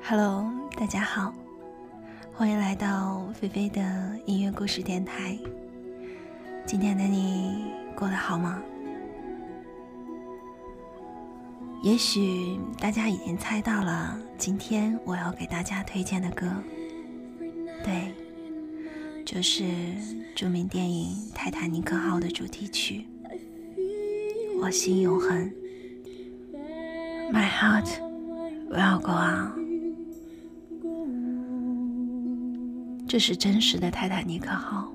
Hello， 大家好，欢迎来到菲菲的音乐故事电台。今天的你过得好吗？也许大家已经猜到了，今天我要给大家推荐的歌，对，就是著名电影《泰坦尼克号》的主题曲《我心永恒》。My heart will go on。这是真实的泰坦尼克号。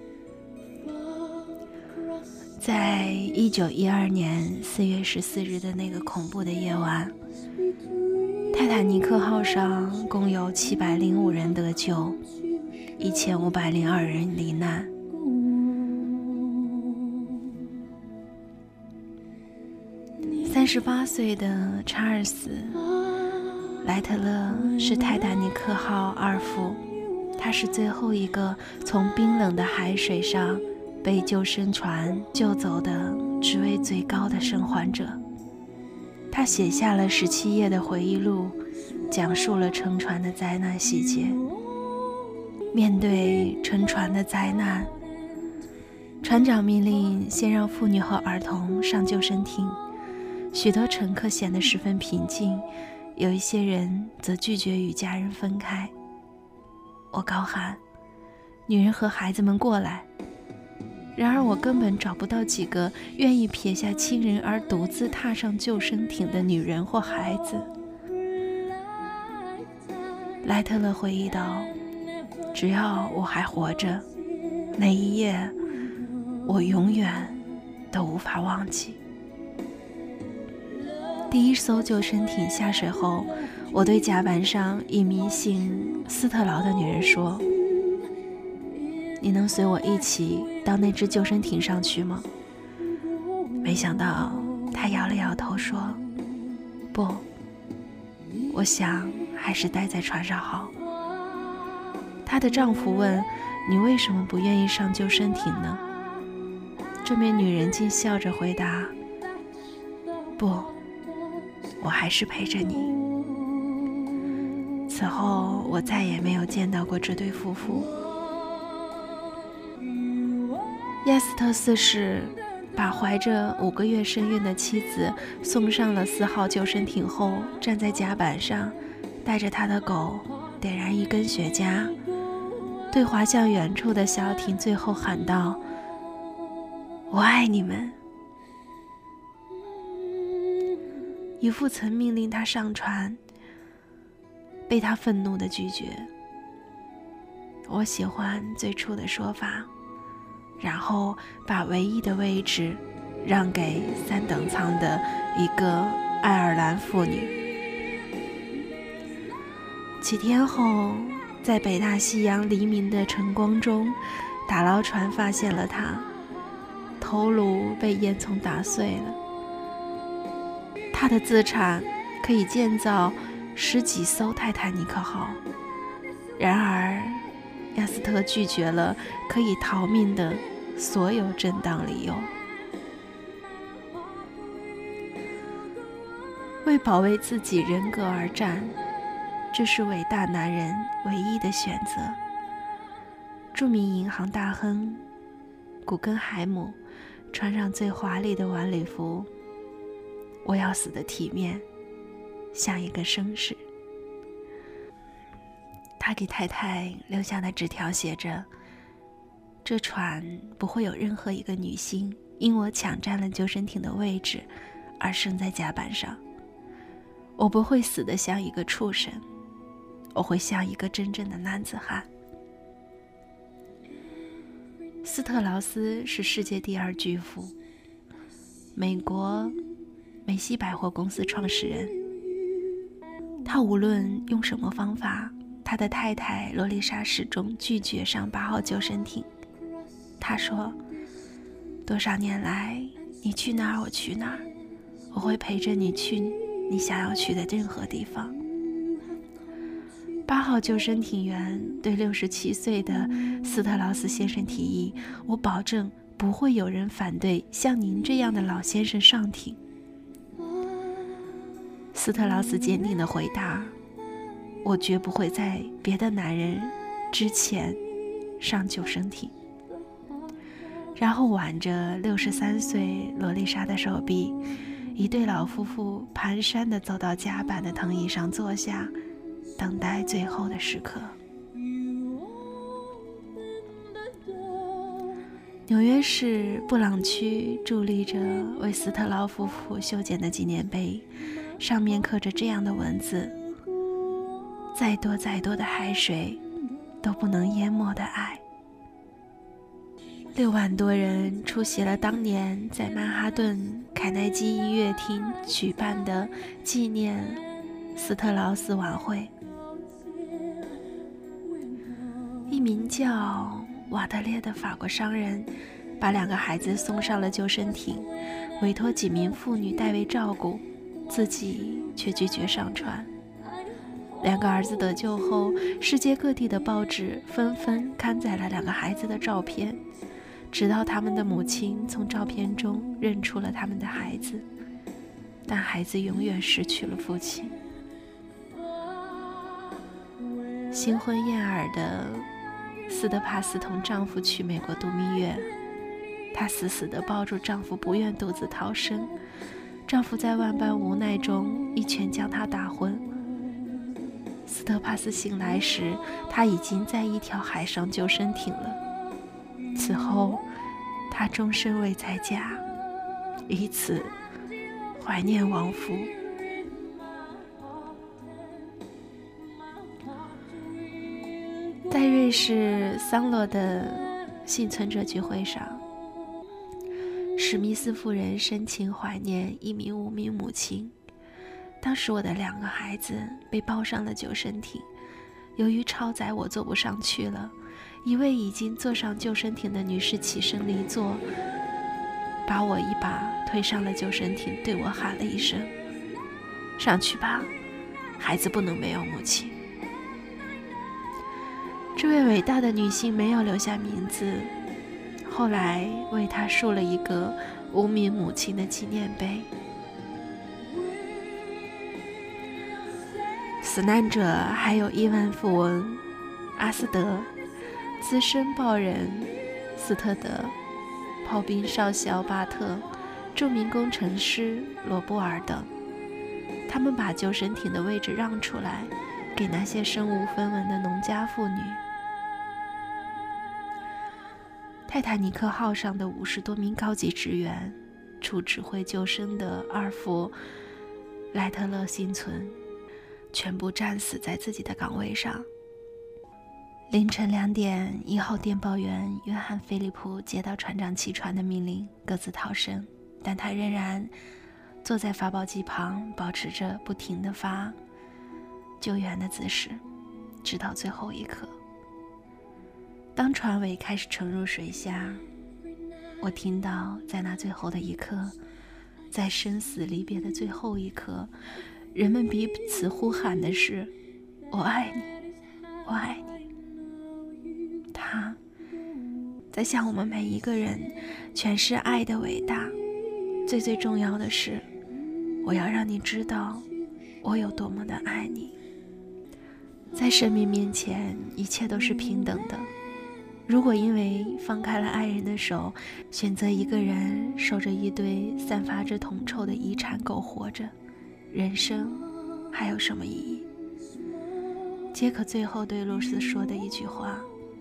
在1912年4月14日的那个恐怖的夜晚，泰坦尼克号上共有705人得救，1502人罹难。38岁的查尔斯·莱特勒是泰坦尼克号二副，他是最后一个从冰冷的海水上被救生船救走的职位最高的生还者。他写下了17页的回忆录，讲述了沉船的灾难细节。面对沉船的灾难，船长命令先让妇女和儿童上救生艇，许多乘客显得十分平静，有一些人则拒绝与家人分开。我高喊：女人和孩子们过来！然而我根本找不到几个愿意撇下亲人而独自踏上救生艇的女人或孩子。莱特勒回忆道，只要我还活着，那一夜我永远都无法忘记。第一艘救生艇下水后，我对甲板上一名姓斯特劳的女人说，你能随我一起到那只救生艇上去吗？没想到她摇了摇头说，不，我想还是待在船上好。她的丈夫问，你为什么不愿意上救生艇呢？这名女人竟笑着回答，不，我还是陪着你。此后我再也没有见到过这对夫妇。亚斯特四世把怀着5个月身孕的妻子送上了4号救生艇后，站在甲板上，带着他的狗点燃一根雪茄，对滑向远处的小艇最后喊道，我爱你们。渔夫曾命令他上船，被他愤怒地拒绝。我喜欢最初的说法，然后把唯一的位置让给3等舱的一个爱尔兰妇女。几天后，在北大西洋黎明的晨光中，打捞船发现了她，头颅被烟囱打碎了。他的资产可以建造10几艘泰坦尼克号，然而亚斯特拒绝了可以逃命的所有正当理由。为保卫自己人格而战，这是伟大男人唯一的选择。著名银行大亨古根海姆穿上最华丽的晚礼服，我要死得体面，像一个绅士。他给太太留下的纸条写着，这船不会有任何一个女性因我抢占了救生艇的位置而生在甲板上。我不会死得像一个畜生，我会像一个真正的男子汉。斯特劳斯是世界第2巨富，美国梅西百货公司创始人。他无论用什么方法，他的太太罗丽莎始终拒绝上8号救生艇。他说，多少年来，你去哪儿我去哪儿，我会陪着你去你想要去的任何地方。8号救生艇员对67岁的斯特劳斯先生提议，我保证不会有人反对像您这样的老先生上艇。斯特劳斯坚定地回答， 我绝不会在别的男人之前上救生艇。然后挽着63岁罗丽莎的手臂，一对老夫妇蹒跚地走到甲板的藤椅上坐下，等待最后的时刻。纽约市布朗区伫立着为斯特劳夫妇修建的纪念碑，上面刻着这样的文字：再多再多的海水都不能淹没的爱。6万多人出席了当年在曼哈顿凯奈基音乐厅举办的纪念斯特劳斯晚会。一名叫瓦德列的法国商人把2个孩子送上了救生艇，委托几名妇女代为照顾，自己却拒绝上船。2个儿子得救后，世界各地的报纸纷纷刊载了2个孩子的照片，直到他们的母亲从照片中认出了他们的孩子，但孩子永远失去了父亲。新婚燕尔的斯德帕斯同丈夫去美国度蜜月，她死死地抱住丈夫，不愿独自逃生。丈夫在万般无奈中一拳将她打昏。斯德帕斯醒来时，她已经在一条海上救生艇了。此后，她终身未再嫁，以此怀念亡夫。在瑞士桑罗的幸存者聚会上，史密斯夫人深情怀念一名无名母亲。当时我的2个孩子被抱上了救生艇，由于超载我坐不上去了，一位已经坐上救生艇的女士起身离座，把我一把推上了救生艇，对我喊了一声：上去吧，孩子不能没有母亲。这位伟大的女性没有留下名字，后来为她竖了一个无名母亲的纪念碑。死难者还有亿万富翁阿斯德、资深报人斯特德、炮兵少校巴特、著名工程师罗布尔等。他们把救生艇的位置让出来，给那些身无分文的农家妇女。泰坦尼克号上的50多名高级职员，除指挥救生的阿尔弗莱特勒幸存，全部战死在自己的岗位上。凌晨2点，1号电报员约翰·菲利普接到船长弃船的命令，各自逃生，但他仍然坐在发报机旁，保持着不停地发救援的姿势，直到最后一刻。当船尾开始沉入水下，我听到在那最后的一刻，在生死离别的最后一刻，人们彼此呼喊的是：我爱你，我爱你。他在向我们每一个人诠释爱的伟大。最重要的是，我要让你知道我有多么的爱你。在生命面前，一切都是平等的。如果因为放开了爱人的手，选择一个人守着一堆散发着铜臭的遗产狗活着，人生还有什么意义？杰克最后对露丝说的一句话：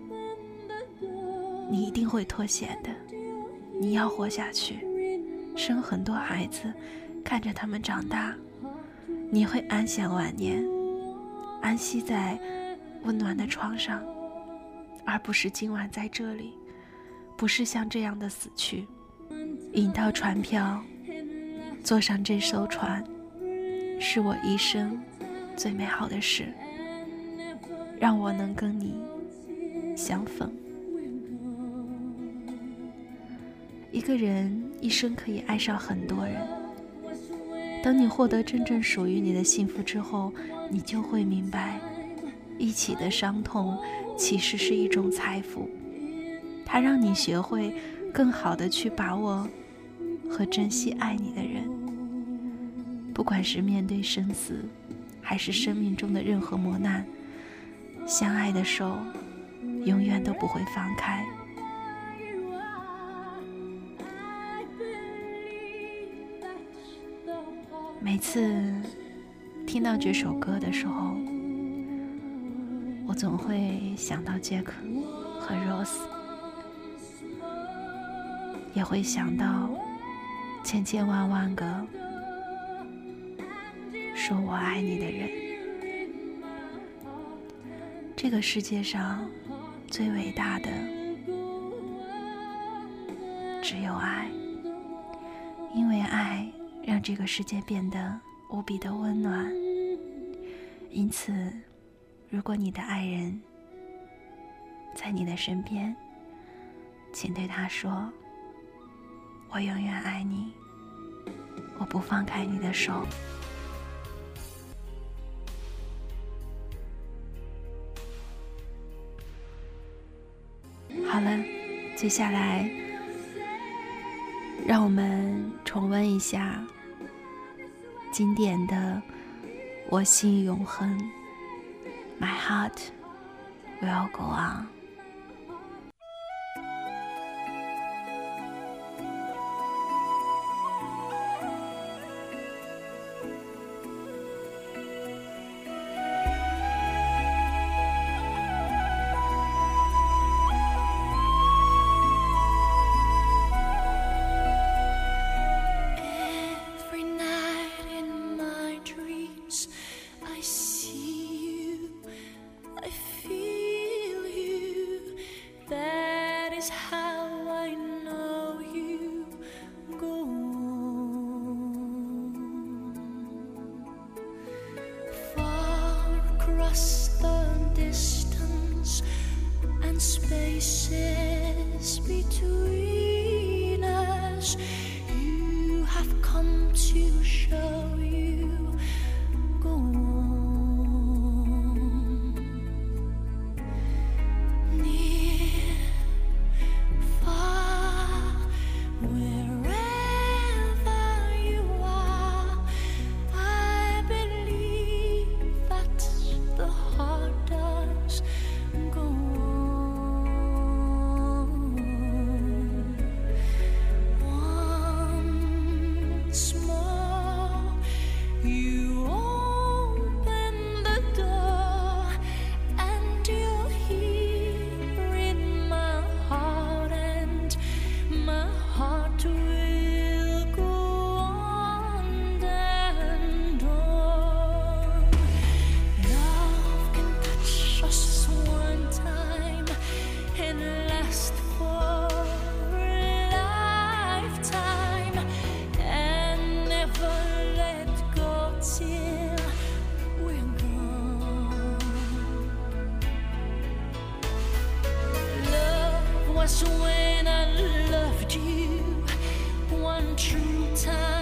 你一定会脱险的，你要活下去，生很多孩子，看着他们长大，你会安享晚年，安息在温暖的床上，而不是今晚在这里，不是像这样的死去。引到船票，坐上这艘船，是我一生最美好的事，让我能跟你相逢。一个人一生可以爱上很多人，等你获得真正属于你的幸福之后，你就会明白，一起的伤痛其实是一种财富，它让你学会更好地去把握和珍惜爱你的人。不管是面对生死， 还是生命中的任何磨难，相爱的手永远都不会放开。每次听到这首歌的时候，我总会想到杰克和 Rose， 也会想到千千万万个说我爱你的人。这个世界上最伟大的只有爱，因为爱让这个世界变得无比的温暖。因此，如果你的爱人在你的身边，请对他说，我永远爱你，我不放开你的手。好了，接下来让我们重温一下经典的我心永恒 My heart will go on。 Spaces between us, you have come to show you go on. Near, far, wherever you are, I believe that the heart does go on. Was when I loved you one true time.